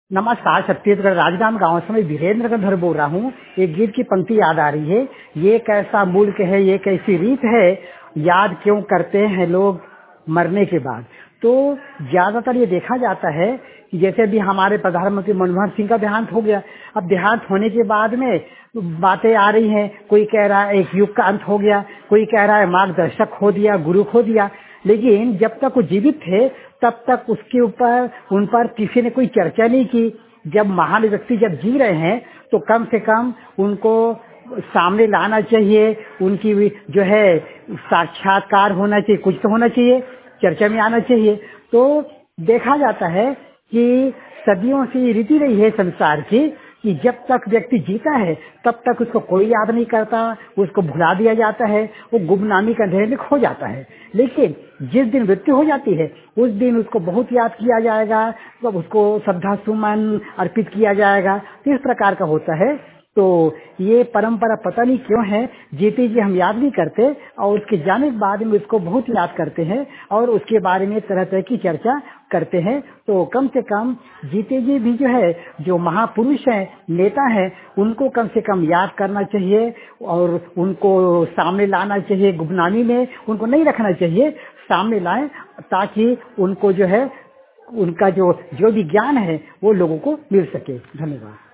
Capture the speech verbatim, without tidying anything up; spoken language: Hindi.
नमस्कार। छत्तीसगढ़ राजनांद गांव से मैं वीरेंद्र गंधर बोल रहा हूँ। एक गीत की पंक्ति याद आ रही है, ये कैसा मुल्क है, ये कैसी रीत है, याद क्यों करते हैं लोग मरने के बाद। तो ज्यादातर ये देखा जाता है कि जैसे अभी हमारे प्रधानमंत्री मनमोहन सिंह का देहांत हो गया। अब देहांत होने के बाद में बातें आ रही हैं, कोई कह रहा है एक युग का अंत हो गया, कोई कह रहा है मार्गदर्शक खो दिया, गुरु खो दिया। लेकिन जब तक वो जीवित थे तब तक उसके ऊपर उन पर किसी ने कोई चर्चा नहीं की। जब महान व्यक्ति जब जी रहे हैं तो कम से कम उनको सामने लाना चाहिए, उनकी भी जो है साक्षात्कार होना चाहिए, कुछ तो होना चाहिए, चर्चा में आना चाहिए। तो देखा जाता है कि सदियों से ये रीति रही है संसार की कि जब तक व्यक्ति जीता है तब तक उसको कोई याद नहीं करता, उसको भुला दिया जाता है, वो गुमनामी के अंधेरे में खो जाता है। लेकिन जिस दिन मृत्यु हो जाती है उस दिन उसको बहुत याद किया जाएगा, तो उसको श्रद्धा सुमन अर्पित किया जाएगा। तो इस प्रकार का होता है। तो ये परंपरा पता नहीं क्यों है, जीते जी हम याद नहीं करते और उसके जाने के बाद में उसको बहुत याद करते हैं और उसके बारे में तरह तरह की चर्चा करते हैं। तो कम से कम जीते जी भी जो है, जो महापुरुष हैं, नेता हैं, उनको कम से कम याद करना चाहिए और उनको सामने लाना चाहिए। गुमनामी में उनको नहीं रखना चाहिए, सामने लाएं ताकि उनको जो है उनका जो जो भी ज्ञान है वो लोगों को मिल सके। धन्यवाद।